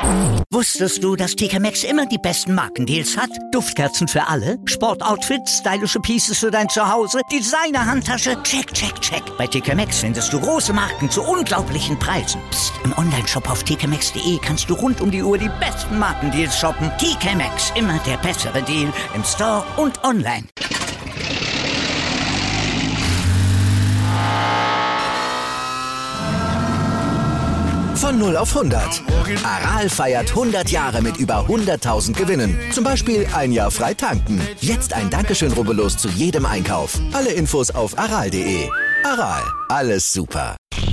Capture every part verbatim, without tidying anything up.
Wusstest du, dass T K Maxx immer die besten Markendeals hat? Duftkerzen für alle, Sportoutfits, stylische Pieces für dein Zuhause, Designer-Handtasche, check, check, check. Bei T K Maxx findest du große Marken zu unglaublichen Preisen. Psst. Im Onlineshop auf t k maxx punkt d e kannst du rund um die Uhr die besten Markendeals shoppen. T K Maxx, immer der bessere Deal im Store und online. Von null auf hundert. Aral feiert hundert Jahre mit über hunderttausend Gewinnen. Zum Beispiel ein Jahr frei tanken. Jetzt ein Dankeschön, rubbellos zu jedem Einkauf. Alle Infos auf aral punkt de. Aral, alles super.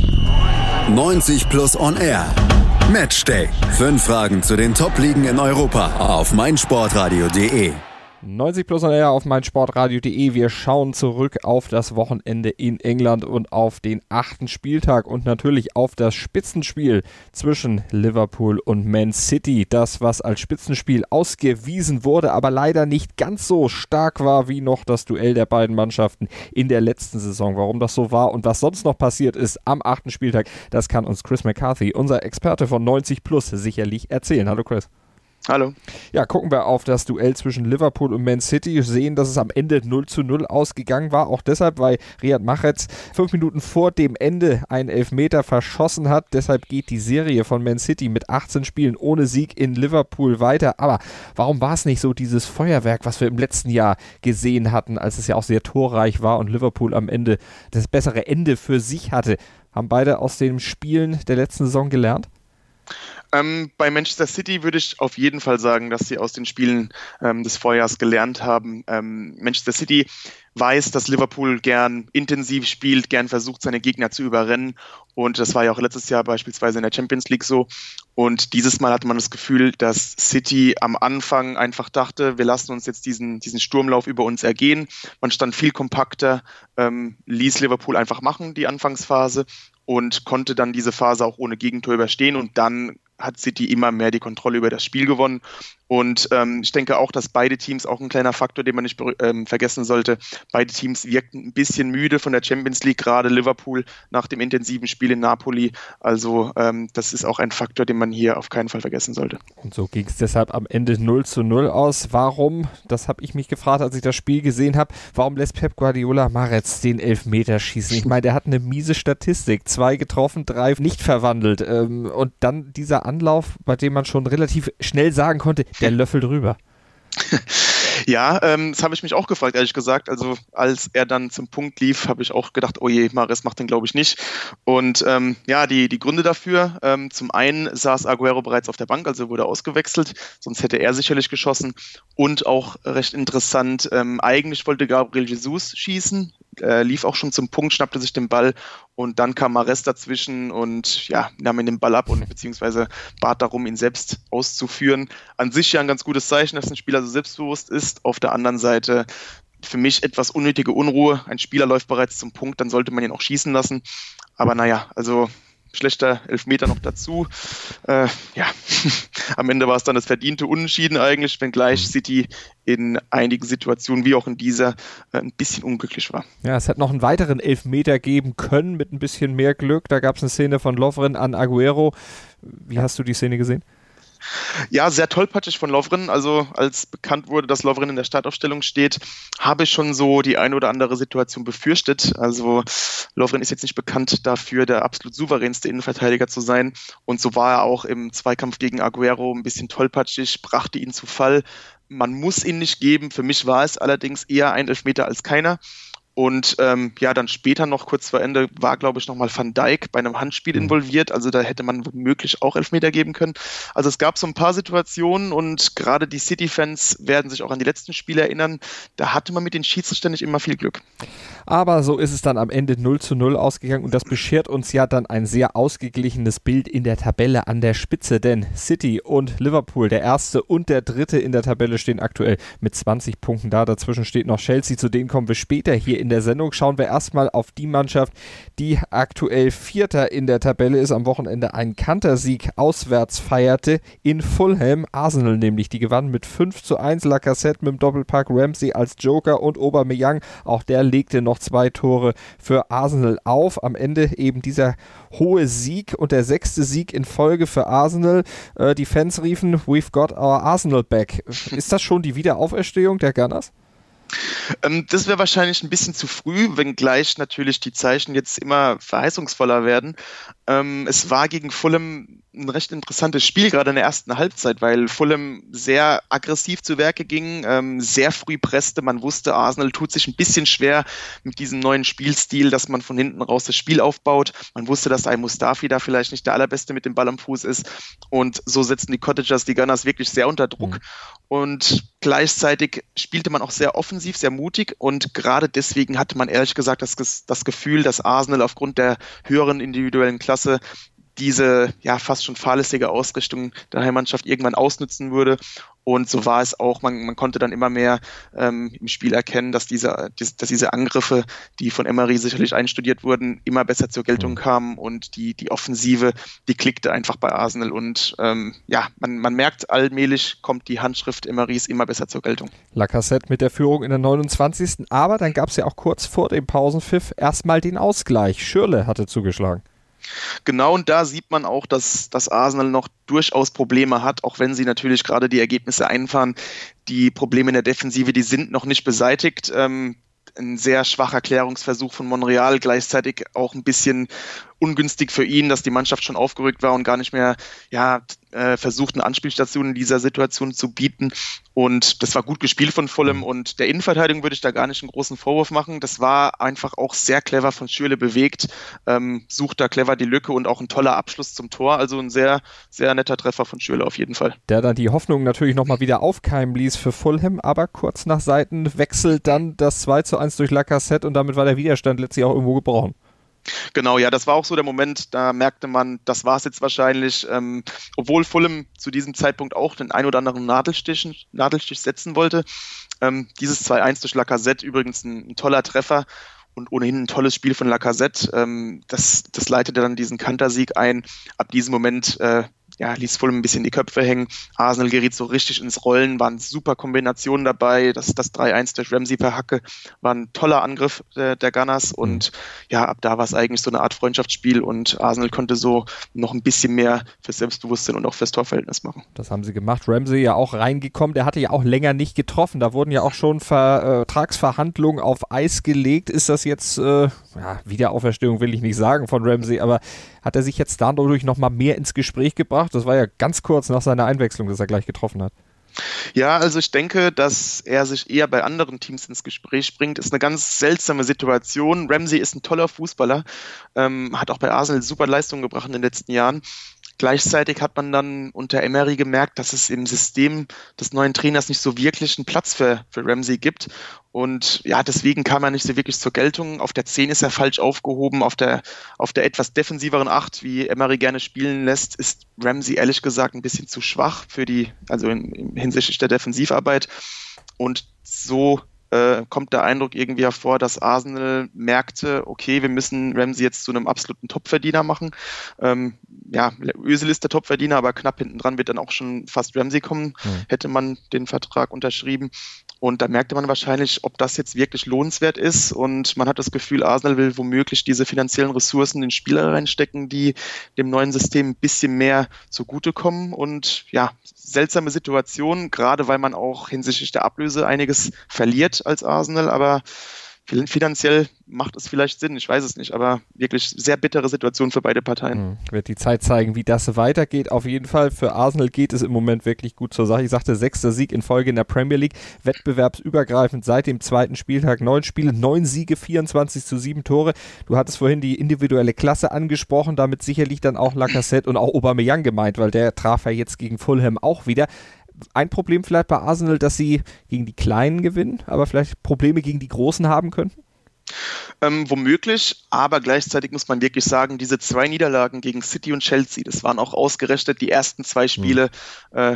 neunzig plus on air. Matchday. Fünf Fragen zu den Top-Ligen in Europa auf meinsportradio punkt de. neunzig plus on air auf meinsportradio punkt de. Wir schauen zurück auf das Wochenende in England und auf den achten Spieltag und natürlich auf das Spitzenspiel zwischen Liverpool und Man City. Das, was als Spitzenspiel ausgewiesen wurde, aber leider nicht ganz so stark war wie noch das Duell der beiden Mannschaften in der letzten Saison. Warum das so war und was sonst noch passiert ist am achten Spieltag, das kann uns Chris McCarthy, unser Experte von neunzig plus, sicherlich erzählen. Hallo Chris. Hallo. Ja, gucken wir auf das Duell zwischen Liverpool und Man City. Sehen, dass es am Ende null zu null ausgegangen war. Auch deshalb, weil Riyad Mahrez fünf Minuten vor dem Ende einen Elfmeter verschossen hat. Deshalb geht die Serie von Man City mit achtzehn Spielen ohne Sieg in Liverpool weiter. Aber warum war es nicht so dieses Feuerwerk, was wir im letzten Jahr gesehen hatten, als es ja auch sehr torreich war und Liverpool am Ende das bessere Ende für sich hatte? Haben beide aus den Spielen der letzten Saison gelernt? Ähm, bei Manchester City würde ich auf jeden Fall sagen, dass sie aus den Spielen ähm, des Vorjahres gelernt haben. Ähm, Manchester City weiß, dass Liverpool gern intensiv spielt, gern versucht, seine Gegner zu überrennen. Und das war ja auch letztes Jahr beispielsweise in der Champions League so. Und dieses Mal hatte man das Gefühl, dass City am Anfang einfach dachte, wir lassen uns jetzt diesen, diesen Sturmlauf über uns ergehen. Man stand viel kompakter, ähm, ließ Liverpool einfach machen, die Anfangsphase, und konnte dann diese Phase auch ohne Gegentor überstehen. Und dann hat City immer mehr die Kontrolle über das Spiel gewonnen. Und ähm, ich denke auch, dass beide Teams, auch ein kleiner Faktor, den man nicht ähm, vergessen sollte, beide Teams wirkten ein bisschen müde von der Champions League, gerade Liverpool nach dem intensiven Spiel in Napoli. Also ähm, das ist auch ein Faktor, den man hier auf keinen Fall vergessen sollte. Und so ging es deshalb am Ende null zu null aus. Warum, das habe ich mich gefragt, als ich das Spiel gesehen habe, warum lässt Pep Guardiola Mahrez den Elfmeter schießen? Ich meine, der hat eine miese Statistik. Zwei getroffen, drei nicht verwandelt. Ähm, und dann dieser Anlauf, bei dem man schon relativ schnell sagen konnte, der Löffel drüber. Ja, ähm, das habe ich mich auch gefragt, ehrlich gesagt. Also als er dann zum Punkt lief, habe ich auch gedacht, oh je, Mahrez macht den, glaube ich, nicht. Und ähm, ja, die, die Gründe dafür, ähm, zum einen saß Aguero bereits auf der Bank, also wurde ausgewechselt, sonst hätte er sicherlich geschossen. Und auch recht interessant, ähm, eigentlich wollte Gabriel Jesus schießen, äh, lief auch schon zum Punkt, schnappte sich den Ball und dann kam Mahrez dazwischen und ja, nahm ihn den Ball ab und beziehungsweise bat darum, ihn selbst auszuführen. An sich ja ein ganz gutes Zeichen, dass ein Spieler so selbstbewusst ist. Auf der anderen Seite für mich etwas unnötige Unruhe. Ein Spieler läuft bereits zum Punkt, dann sollte man ihn auch schießen lassen. Aber naja, also schlechter Elfmeter noch dazu. Äh, ja, am Ende war es dann das verdiente Unentschieden eigentlich, wenngleich City in einigen Situationen, wie auch in dieser, äh, ein bisschen unglücklich war. Ja, es hätte noch einen weiteren Elfmeter geben können mit ein bisschen mehr Glück. Da gab es eine Szene von Lovren an Aguero. Wie hast du die Szene gesehen? Ja, sehr tollpatschig von Lovren. Also als bekannt wurde, dass Lovren in der Startaufstellung steht, habe ich schon so die eine oder andere Situation befürchtet. Also Lovren ist jetzt nicht bekannt dafür, der absolut souveränste Innenverteidiger zu sein. Und so war er auch im Zweikampf gegen Aguero ein bisschen tollpatschig, brachte ihn zu Fall. Man muss ihn nicht geben. Für mich war es allerdings eher ein Elfmeter als keiner. Und ähm, ja, dann später noch kurz vor Ende war, glaube ich, nochmal Van Dijk bei einem Handspiel involviert. Also da hätte man womöglich auch Elfmeter geben können. Also es gab so ein paar Situationen und gerade die City-Fans werden sich auch an die letzten Spiele erinnern. Da hatte man mit den Schiedsrichtern nicht immer viel Glück. Aber so ist es dann am Ende null zu null ausgegangen und das beschert uns ja dann ein sehr ausgeglichenes Bild in der Tabelle an der Spitze, denn City und Liverpool, der erste und der dritte in der Tabelle, stehen aktuell mit zwanzig Punkten da. Dazwischen steht noch Chelsea, zu denen kommen wir später hier in der Sendung. Schauen wir erstmal auf die Mannschaft, die aktuell Vierter in der Tabelle ist, am Wochenende einen Kantersieg auswärts feierte in Fulham. Arsenal nämlich, die gewannen mit fünf zu eins. Lacazette mit dem Doppelpack, Ramsey als Joker und Aubameyang, auch der legte noch zwei Tore für Arsenal auf. Am Ende eben dieser hohe Sieg und der sechste Sieg in Folge für Arsenal. Äh, die Fans riefen, we've got our Arsenal back. Ist das schon die Wiederauferstehung der Gunners? Ähm, das wäre wahrscheinlich ein bisschen zu früh, wenngleich natürlich die Zeichen jetzt immer verheißungsvoller werden. Ähm, es war gegen Fulham ein recht interessantes Spiel, gerade in der ersten Halbzeit, weil Fulham sehr aggressiv zu Werke ging, ähm, sehr früh presste. Man wusste, Arsenal tut sich ein bisschen schwer mit diesem neuen Spielstil, dass man von hinten raus das Spiel aufbaut. Man wusste, dass ein Mustafi da vielleicht nicht der allerbeste mit dem Ball am Fuß ist. Und so setzten die Cottagers die Gunners wirklich sehr unter Druck. Mhm. Und gleichzeitig spielte man auch sehr offensiv, sehr mutig. Und gerade deswegen hatte man ehrlich gesagt das, das Gefühl, dass Arsenal aufgrund der höheren individuellen Klasse diese ja fast schon fahrlässige Ausrichtung der Heimmannschaft irgendwann ausnutzen würde. Und so war es auch. Man, man konnte dann immer mehr ähm, im Spiel erkennen, dass diese, dass diese Angriffe, die von Emery sicherlich einstudiert wurden, immer besser zur Geltung kamen und die, die Offensive, die klickte einfach bei Arsenal. Und ähm, ja, man, man merkt, allmählich kommt die Handschrift Emerys immer besser zur Geltung. Lacazette mit der Führung in der neunundzwanzigsten Aber dann gab es ja auch kurz vor dem Pausenpfiff erstmal den Ausgleich. Schürrle hatte zugeschlagen. Genau, und da sieht man auch, dass, dass Arsenal noch durchaus Probleme hat, auch wenn sie natürlich gerade die Ergebnisse einfahren. Die Probleme in der Defensive, die sind noch nicht beseitigt. Ähm, ein sehr schwacher Klärungsversuch von Monreal, gleichzeitig auch ein bisschen ungünstig für ihn, dass die Mannschaft schon aufgerückt war und gar nicht mehr ja, äh, versucht, eine Anspielstation in dieser Situation zu bieten. Und das war gut gespielt von Fulham und der Innenverteidigung würde ich da gar nicht einen großen Vorwurf machen. Das war einfach auch sehr clever von Schürrle bewegt, ähm, sucht da clever die Lücke und auch ein toller Abschluss zum Tor. Also ein sehr, sehr netter Treffer von Schürrle auf jeden Fall. Der dann die Hoffnung natürlich nochmal wieder aufkeimen ließ für Fulham, aber kurz nach Seiten wechselt dann das zwei zu eins durch Lacazette und damit war der Widerstand letztlich auch irgendwo gebrochen. Genau, ja, das war auch so der Moment, da merkte man, das war es jetzt wahrscheinlich, ähm, obwohl Fulham zu diesem Zeitpunkt auch den ein oder anderen Nadelstich, Nadelstich setzen wollte. Ähm, dieses zwei eins durch Lacazette, übrigens ein, ein toller Treffer und ohnehin ein tolles Spiel von Lacazette. Ähm, das, das leitete dann diesen Kantersieg ein. Ab diesem Moment äh, ja, ließ Fulham ein bisschen die Köpfe hängen. Arsenal geriet so richtig ins Rollen, waren super Kombinationen dabei. Das, das drei eins durch Ramsey per Hacke war ein toller Angriff äh, der Gunners und mhm. ja, ab da war es eigentlich so eine Art Freundschaftsspiel und Arsenal konnte so noch ein bisschen mehr fürs Selbstbewusstsein und auch fürs Torverhältnis machen. Das haben sie gemacht. Ramsey ja auch reingekommen, der hatte ja auch länger nicht getroffen. Da wurden ja auch schon Vertragsverhandlungen auf Eis gelegt. Ist das jetzt, äh, ja, Wiederauferstehung will ich nicht sagen von Ramsey, aber hat er sich jetzt dadurch nochmal mehr ins Gespräch gebracht? Das war ja ganz kurz nach seiner Einwechslung, dass er gleich getroffen hat. Ja, also ich denke, dass er sich eher bei anderen Teams ins Gespräch bringt. Ist eine ganz seltsame Situation. Ramsey ist ein toller Fußballer, ähm, hat auch bei Arsenal super Leistungen gebracht in den letzten Jahren. Gleichzeitig hat man dann unter Emery gemerkt, dass es im System des neuen Trainers nicht so wirklich einen Platz für, für Ramsey gibt. Und ja, deswegen kam er nicht so wirklich zur Geltung. Auf der zehn ist er falsch aufgehoben. Auf der, auf der etwas defensiveren acht, wie Emery gerne spielen lässt, ist Ramsey ehrlich gesagt ein bisschen zu schwach für die, also in, in hinsichtlich der Defensivarbeit. Und so äh, kommt der Eindruck irgendwie hervor, dass Arsenal merkte, okay, wir müssen Ramsey jetzt zu einem absoluten Topverdiener machen. Ähm, ja, Özil ist der Topverdiener, aber knapp hinten dran wird dann auch schon fast Ramsey kommen, mhm. hätte man den Vertrag unterschrieben. Und da merkte man wahrscheinlich, ob das jetzt wirklich lohnenswert ist. Und man hat das Gefühl, Arsenal will womöglich diese finanziellen Ressourcen in Spieler reinstecken, die dem neuen System ein bisschen mehr zugutekommen. Und ja, seltsame Situation, gerade weil man auch hinsichtlich der Ablöse einiges verliert als Arsenal. Aber finanziell macht es vielleicht Sinn, ich weiß es nicht, aber wirklich sehr bittere Situation für beide Parteien. Hm. Wird die Zeit zeigen, wie das weitergeht. Auf jeden Fall, für Arsenal geht es im Moment wirklich gut zur Sache. Ich sagte, sechster Sieg in Folge in der Premier League, wettbewerbsübergreifend seit dem zweiten Spieltag, neun Spiele, neun Siege, vierundzwanzig zu sieben Tore. Du hattest vorhin die individuelle Klasse angesprochen, damit sicherlich dann auch Lacazette und auch Aubameyang gemeint, weil der traf ja jetzt gegen Fulham auch wieder. Ein Problem vielleicht bei Arsenal, dass sie gegen die Kleinen gewinnen, aber vielleicht Probleme gegen die Großen haben könnten? Ähm, womöglich, aber gleichzeitig muss man wirklich sagen, diese zwei Niederlagen gegen City und Chelsea, das waren auch ausgerechnet die ersten zwei Spiele, mhm. äh,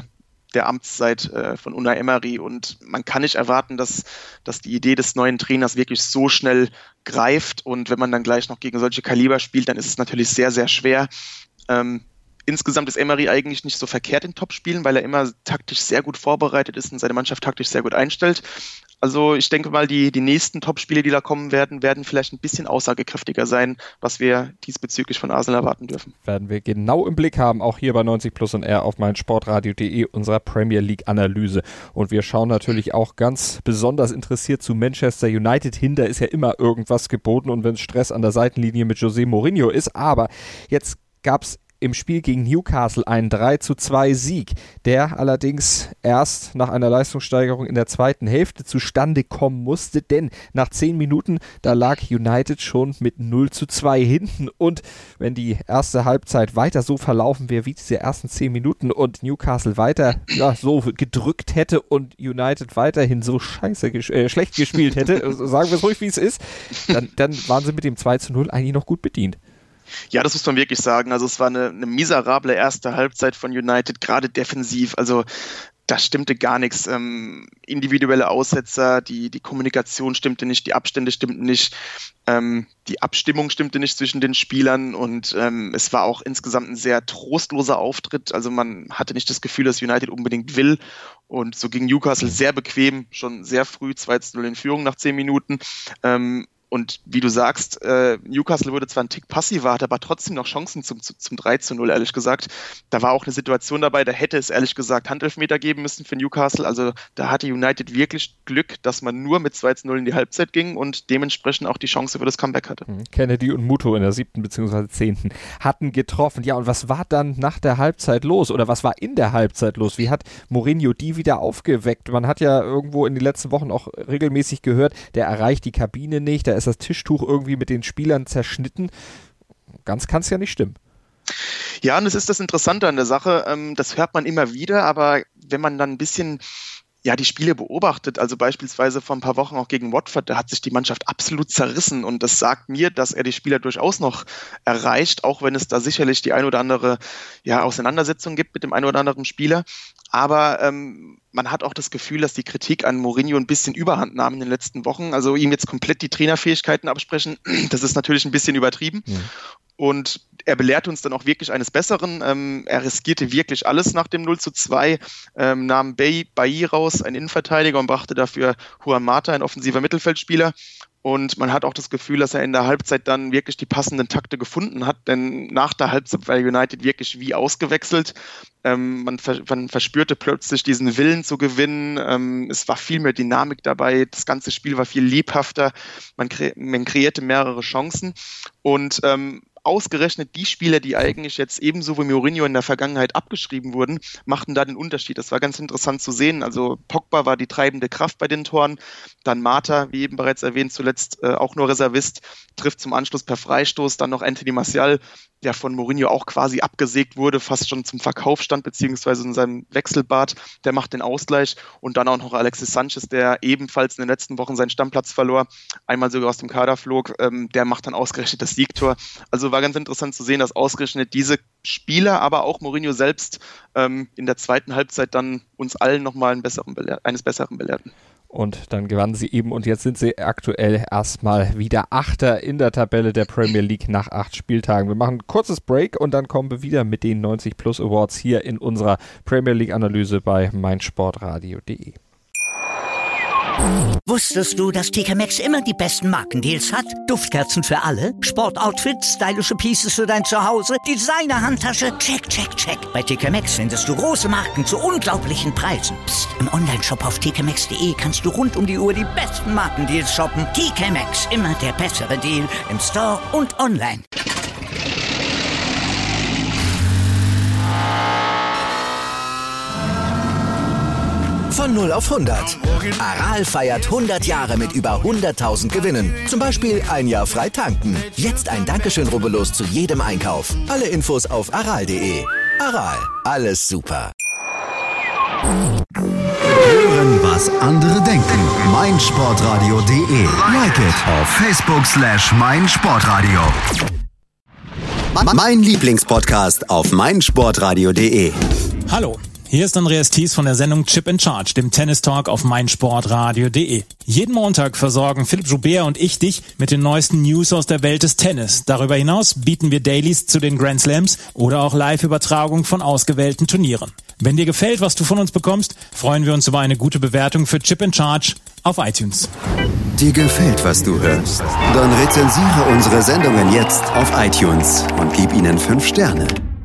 der Amtszeit äh, von Unai Emery und man kann nicht erwarten, dass, dass die Idee des neuen Trainers wirklich so schnell greift und wenn man dann gleich noch gegen solche Kaliber spielt, dann ist es natürlich sehr, sehr schwer. Ähm, Insgesamt ist Emery eigentlich nicht so verkehrt in Topspielen, weil er immer taktisch sehr gut vorbereitet ist und seine Mannschaft taktisch sehr gut einstellt. Also ich denke mal, die, die nächsten Topspiele, die da kommen werden, werden vielleicht ein bisschen aussagekräftiger sein, was wir diesbezüglich von Arsenal erwarten dürfen. Werden wir genau im Blick haben, auch hier bei neunzig Plus und R auf meinsportradio punkt de, unserer Premier League Analyse. Und wir schauen natürlich auch ganz besonders interessiert zu Manchester United hin. Da ist ja immer irgendwas geboten und wenn es Stress an der Seitenlinie mit José Mourinho ist. Aber jetzt gab es im Spiel gegen Newcastle einen drei zu zwei Sieg, der allerdings erst nach einer Leistungssteigerung in der zweiten Hälfte zustande kommen musste, denn nach zehn Minuten, da lag United schon mit null zu zwei hinten und wenn die erste Halbzeit weiter so verlaufen wäre wie diese ersten zehn Minuten und Newcastle weiter ja, so gedrückt hätte und United weiterhin so scheiße ges- äh, schlecht gespielt hätte, sagen wir es ruhig wie es ist, dann, dann waren sie mit dem zwei zu null eigentlich noch gut bedient. Ja, das muss man wirklich sagen. Also es war eine, eine miserable erste Halbzeit von United, gerade defensiv. Also da stimmte gar nichts. Ähm, individuelle Aussetzer, die, die Kommunikation stimmte nicht, die Abstände stimmten nicht, ähm, die Abstimmung stimmte nicht zwischen den Spielern und ähm, es war auch insgesamt ein sehr trostloser Auftritt. Also man hatte nicht das Gefühl, dass United unbedingt will und so ging Newcastle sehr bequem, schon sehr früh zwei zu null in Führung nach zehn Minuten. Ähm, Und wie du sagst, äh, Newcastle wurde zwar ein Tick passiver, hatte aber trotzdem noch Chancen zum, zum drei zu null, ehrlich gesagt. Da war auch eine Situation dabei, da hätte es ehrlich gesagt Handelfmeter geben müssen für Newcastle. Also da hatte United wirklich Glück, dass man nur mit zwei zu null in die Halbzeit ging und dementsprechend auch die Chance für das Comeback hatte. Kennedy und Muto in der siebten bzw. zehnten hatten getroffen. Ja, und was war dann nach der Halbzeit los? Oder was war in der Halbzeit los? Wie hat Mourinho die wieder aufgeweckt? Man hat ja irgendwo in den letzten Wochen auch regelmäßig gehört, der erreicht die Kabine nicht, der ist das Tischtuch irgendwie mit den Spielern zerschnitten. Ganz kann es ja nicht stimmen. Ja, und es ist das Interessante an der Sache, das hört man immer wieder, aber wenn man dann ein bisschen ja, die Spiele beobachtet, also beispielsweise vor ein paar Wochen auch gegen Watford, da hat sich die Mannschaft absolut zerrissen und das sagt mir, dass er die Spieler durchaus noch erreicht, auch wenn es da sicherlich die ein oder andere ja, Auseinandersetzung gibt mit dem ein oder anderen Spieler. Aber ähm, man hat auch das Gefühl, dass die Kritik an Mourinho ein bisschen Überhand nahm in den letzten Wochen. Also ihm jetzt komplett die Trainerfähigkeiten absprechen, das ist natürlich ein bisschen übertrieben. Ja. Und er belehrt uns dann auch wirklich eines Besseren. Ähm, er riskierte wirklich alles nach dem null zu zwei, ähm, nahm Bay, Bailly raus, ein Innenverteidiger, und brachte dafür Juan Mata, ein offensiver Mittelfeldspieler. Und man hat auch das Gefühl, dass er in der Halbzeit dann wirklich die passenden Takte gefunden hat, denn nach der Halbzeit war United wirklich wie ausgewechselt. Ähm, man, ver- man verspürte plötzlich diesen Willen zu gewinnen. Ähm, es war viel mehr Dynamik dabei. Das ganze Spiel war viel lebhafter. Man, kre- man kreierte mehrere Chancen. Und ähm, ausgerechnet die Spieler, die eigentlich jetzt ebenso wie Mourinho in der Vergangenheit abgeschrieben wurden, machten da den Unterschied. Das war ganz interessant zu sehen. Also Pogba war die treibende Kraft bei den Toren. Dann Mata, wie eben bereits erwähnt, zuletzt äh, auch nur Reservist, trifft zum Anschluss per Freistoß. Dann noch Anthony Martial, der von Mourinho auch quasi abgesägt wurde, fast schon zum Verkauf stand, beziehungsweise in seinem Wechselbad. Der macht den Ausgleich. Und dann auch noch Alexis Sanchez, der ebenfalls in den letzten Wochen seinen Stammplatz verlor, einmal sogar aus dem Kader flog. Ähm, der macht dann ausgerechnet das Siegtor. Also war ganz interessant zu sehen, dass ausgerechnet diese Spieler, aber auch Mourinho selbst ähm, in der zweiten Halbzeit dann uns allen nochmal einen besseren belehr- eines Besseren belehrten. Und dann gewannen sie eben und jetzt sind sie aktuell erstmal wieder Achter in der Tabelle der Premier League nach acht Spieltagen. Wir machen ein kurzes Break und dann kommen wir wieder mit den neunzig Plus Awards hier in unserer Premier League Analyse bei meinsportradio punkt de. Wusstest du, dass T K Maxx immer die besten Markendeals hat? Duftkerzen für alle, Sportoutfits, stylische Pieces für dein Zuhause, Designer-Handtasche, check, check, check. Bei T K Maxx findest du große Marken zu unglaublichen Preisen. Psst. Im Onlineshop auf t k maxx punkt de kannst du rund um die Uhr die besten Markendeals shoppen. T K Maxx, immer der bessere Deal im Store und online. Von null auf hundert. Aral feiert hundert Jahre mit über hunderttausend Gewinnen. Zum Beispiel ein Jahr frei tanken. Jetzt ein Dankeschön, rubbellos zu jedem Einkauf. Alle Infos auf aral punkt de. Aral, alles super. Hören, was andere denken. meinsportradio punkt de. Like it auf Facebook slash meinsportradio. Mein Lieblingspodcast auf meinsportradio punkt de. Hallo, Hier ist Andreas Thies von der Sendung Chip in Charge, dem Tennis-Talk auf meinsportradio punkt de. Jeden Montag versorgen Philipp Joubert und ich dich mit den neuesten News aus der Welt des Tennis. Darüber hinaus bieten wir Dailies zu den Grand Slams oder auch Live-Übertragung von ausgewählten Turnieren. Wenn dir gefällt, was du von uns bekommst, freuen wir uns über eine gute Bewertung für Chip in Charge auf iTunes. Dir gefällt, was du hörst? Dann rezensiere unsere Sendungen jetzt auf iTunes und gib ihnen fünf Sterne.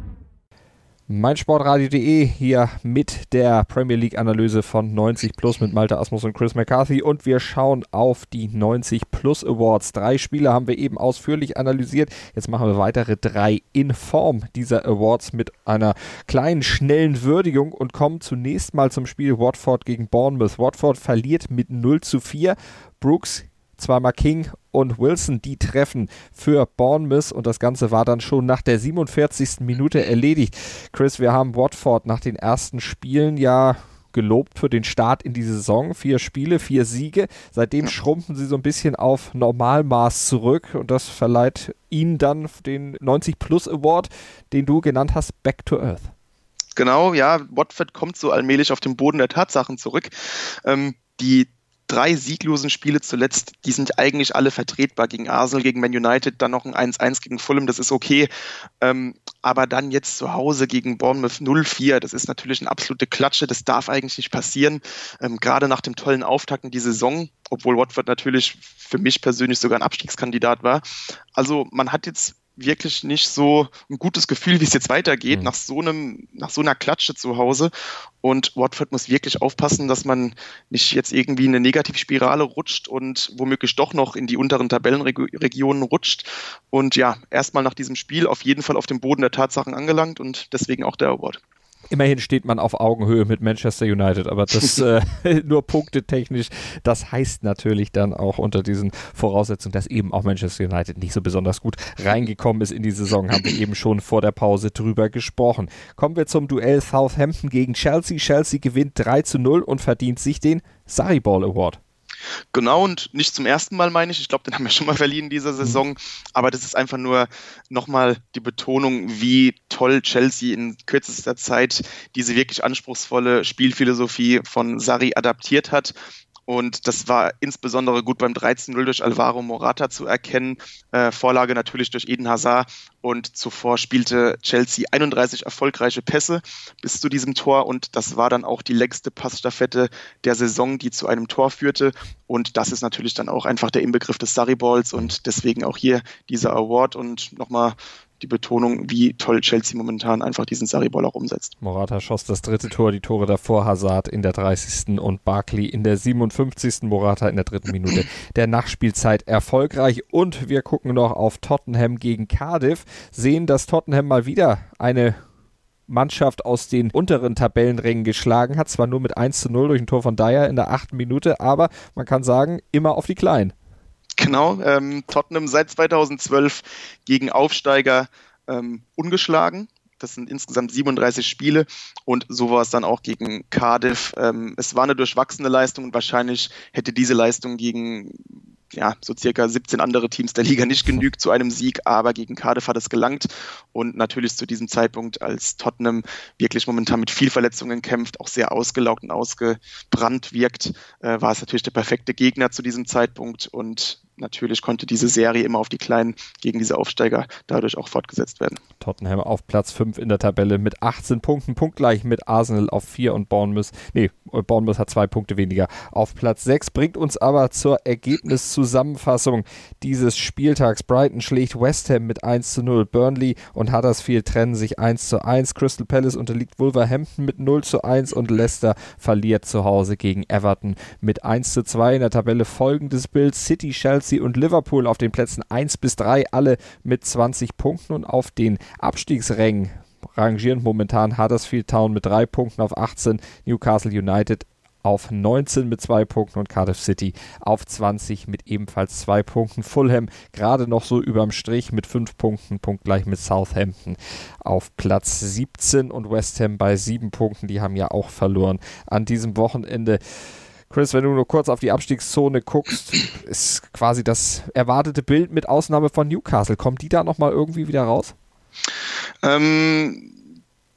meinsportradio punkt de hier mit der Premier League Analyse von neunzig plus mit Malte Asmus und Chris McCarthy und wir schauen auf die neunzig plus Awards. Drei Spiele haben wir eben ausführlich analysiert. Jetzt machen wir weitere drei in Form dieser Awards mit einer kleinen, schnellen Würdigung und kommen zunächst mal zum Spiel Watford gegen Bournemouth. Watford verliert mit null zu vier. Brooks, zweimal King und Wilson, die treffen für Bournemouth und das Ganze war dann schon nach der siebenundvierzigsten Minute erledigt. Chris, wir haben Watford nach den ersten Spielen ja gelobt für den Start in die Saison. Vier Spiele, vier Siege. Seitdem schrumpfen sie so ein bisschen auf Normalmaß zurück und das verleiht ihnen dann den neunzig plus Award, den du genannt hast, Back to Earth. Genau, ja, Watford kommt so allmählich auf den Boden der Tatsachen zurück. Ähm, die drei sieglosen Spiele zuletzt, die sind eigentlich alle vertretbar gegen Arsenal, gegen Man United, dann noch ein eins eins gegen Fulham, das ist okay. Ähm, aber dann jetzt zu Hause gegen Bournemouth null vier, das ist natürlich eine absolute Klatsche, das darf eigentlich nicht passieren. Ähm, gerade nach dem tollen Auftakt in die Saison, obwohl Watford natürlich für mich persönlich sogar ein Abstiegskandidat war. Also man hat jetzt wirklich nicht so ein gutes Gefühl, wie es jetzt weitergeht, mhm. nach so einem, nach so einer Klatsche zu Hause. Und Watford muss wirklich aufpassen, dass man nicht jetzt irgendwie in eine Negativspirale rutscht und womöglich doch noch in die unteren Tabellenregionen rutscht. Und ja, erstmal nach diesem Spiel auf jeden Fall auf dem Boden der Tatsachen angelangt und deswegen auch der Award. Immerhin steht man auf Augenhöhe mit Manchester United, aber das äh, nur punktetechnisch, das heißt natürlich dann auch unter diesen Voraussetzungen, dass eben auch Manchester United nicht so besonders gut reingekommen ist in die Saison, haben wir eben schon vor der Pause drüber gesprochen. Kommen wir zum Duell Southampton gegen Chelsea. Chelsea gewinnt drei zu null und verdient sich den Sarri-Ball Award. Genau, und nicht zum ersten Mal, meine ich. Ich glaube, den haben wir schon mal verliehen in dieser Saison. Aber das ist einfach nur nochmal die Betonung, wie toll Chelsea in kürzester Zeit diese wirklich anspruchsvolle Spielphilosophie von Sarri adaptiert hat. Und das war insbesondere gut beim drei zu null durch Alvaro Morata zu erkennen. Äh, Vorlage natürlich durch Eden Hazard. Und zuvor spielte Chelsea einunddreißig erfolgreiche Pässe bis zu diesem Tor. Und das war dann auch die längste Passstaffette der Saison, die zu einem Tor führte. Und das ist natürlich dann auch einfach der Inbegriff des Sarri-Balls. Und deswegen auch hier dieser Award. Und nochmal die Betonung, wie toll Chelsea momentan einfach diesen Sarri-Ball auch umsetzt. Morata schoss das dritte Tor, die Tore davor Hazard in der dreißigsten und Barkley in der siebenundfünfzigsten Morata in der dritten Minute der Nachspielzeit erfolgreich. Und wir gucken noch auf Tottenham gegen Cardiff, sehen, dass Tottenham mal wieder eine Mannschaft aus den unteren Tabellenrängen geschlagen hat, zwar nur mit eins zu null durch ein Tor von Dyer in der achten Minute, aber man kann sagen, immer auf die Kleinen. Genau, ähm, Tottenham seit zweitausendzwölf gegen Aufsteiger ähm, ungeschlagen. Das sind insgesamt siebenunddreißig Spiele und so war es dann auch gegen Cardiff. Ähm, es war eine durchwachsene Leistung und wahrscheinlich hätte diese Leistung gegen ja, so circa siebzehn andere Teams der Liga nicht genügt zu einem Sieg, aber gegen Cardiff hat es gelangt und natürlich zu diesem Zeitpunkt, als Tottenham wirklich momentan mit viel Verletzungen kämpft, auch sehr ausgelaugt und ausgebrannt wirkt, äh, war es natürlich der perfekte Gegner zu diesem Zeitpunkt und natürlich konnte diese Serie immer auf die Kleinen gegen diese Aufsteiger dadurch auch fortgesetzt werden. Tottenham auf Platz fünf in der Tabelle mit achtzehn Punkten, punktgleich mit Arsenal auf vier und Bournemouth, nee, Bournemouth hat zwei Punkte weniger auf Platz sechs, bringt uns aber zur Ergebniszusammenfassung dieses Spieltags. Brighton schlägt West Ham mit eins zu null, Burnley und Huddersfield trennen sich eins zu eins, Crystal Palace unterliegt Wolverhampton mit null zu eins und Leicester verliert zu Hause gegen Everton mit eins zu zwei. In der Tabelle folgendes Bild: City, Chelsea und Liverpool auf den Plätzen eins bis drei, alle mit zwanzig Punkten und auf den Abstiegsrängen rangieren momentan Huddersfield Town mit drei Punkten auf achtzehn, Newcastle United auf neunzehn mit zwei Punkten und Cardiff City auf zwanzig mit ebenfalls zwei Punkten. Fulham gerade noch so überm Strich mit fünf Punkten, punktgleich mit Southampton auf Platz siebzehn und West Ham bei sieben Punkten, die haben ja auch verloren an diesem Wochenende. Chris, wenn du nur kurz auf die Abstiegszone guckst, ist quasi das erwartete Bild mit Ausnahme von Newcastle. Kommt die da nochmal irgendwie wieder raus? Ähm,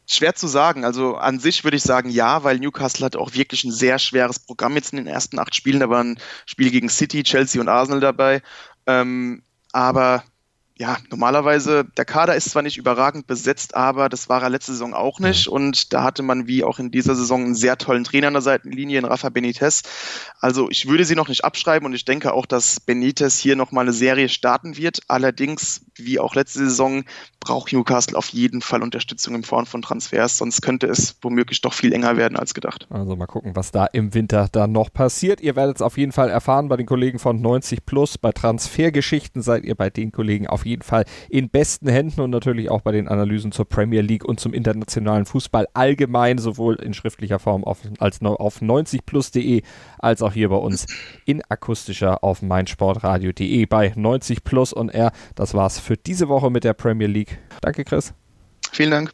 Schwer zu sagen. Also an sich würde ich sagen ja, weil Newcastle hat auch wirklich ein sehr schweres Programm jetzt in den ersten acht Spielen. Da waren Spiele gegen City, Chelsea und Arsenal dabei. Ähm, aber ja, normalerweise, der Kader ist zwar nicht überragend besetzt, aber das war er letzte Saison auch nicht. Und da hatte man wie auch in dieser Saison einen sehr tollen Trainer an der Seitenlinie, in Rafa Benitez. Also ich würde sie noch nicht abschreiben und ich denke auch, dass Benitez hier nochmal eine Serie starten wird. Allerdings, wie auch letzte Saison, braucht Newcastle auf jeden Fall Unterstützung in Form von Transfers, sonst könnte es womöglich doch viel enger werden als gedacht. Also mal gucken, was da im Winter dann noch passiert. Ihr werdet es auf jeden Fall erfahren bei den Kollegen von neunzig plus. Bei Transfergeschichten seid ihr bei den Kollegen auf jeden Fall in besten Händen und natürlich auch bei den Analysen zur Premier League und zum internationalen Fußball allgemein, sowohl in schriftlicher Form auf, als auf neunzig plus punkt de als auch hier bei uns in akustischer auf meinsportradio punkt de bei neunzig plus on air. Das war's für diese Woche mit der Premier League. Danke, Chris. Vielen Dank.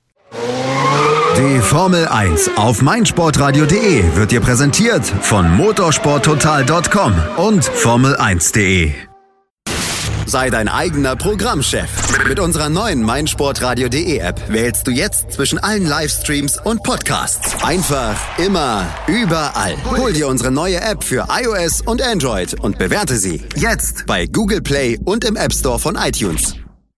Die Formel eins auf meinsportradio punkt de wird dir präsentiert von motorsporttotal punkt com und formel eins punkt de. Sei dein eigener Programmchef. Mit unserer neuen meinsportradio punkt de App wählst du jetzt zwischen allen Livestreams und Podcasts. Einfach, immer, überall. Hol dir unsere neue App für iOS und Android und bewerte sie jetzt bei Google Play und im App Store von iTunes.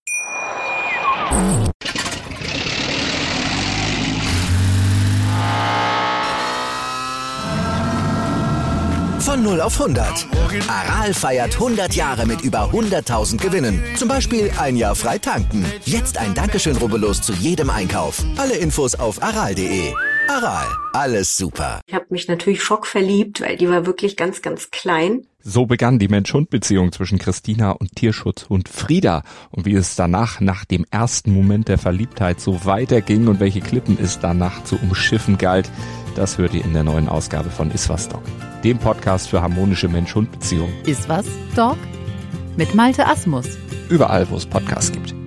Von null auf hundert. Aral feiert hundert Jahre mit über hunderttausend Gewinnen. Zum Beispiel ein Jahr frei tanken. Jetzt ein Dankeschön, rubbellos zu jedem Einkauf. Alle Infos auf aral punkt de. Aral, alles super. Ich habe mich natürlich schockverliebt, weil die war wirklich ganz, ganz klein. So begann die Mensch-Hund-Beziehung zwischen Christina und Tierschutzhund Frieda. Und wie es danach, nach dem ersten Moment der Verliebtheit, so weiterging und welche Klippen es danach zu umschiffen galt, das hört ihr in der neuen Ausgabe von Iswas Dog, dem Podcast für harmonische Mensch-Hund-Beziehungen. Iswas Dog? Mit Malte Asmus. Überall, wo es Podcasts gibt.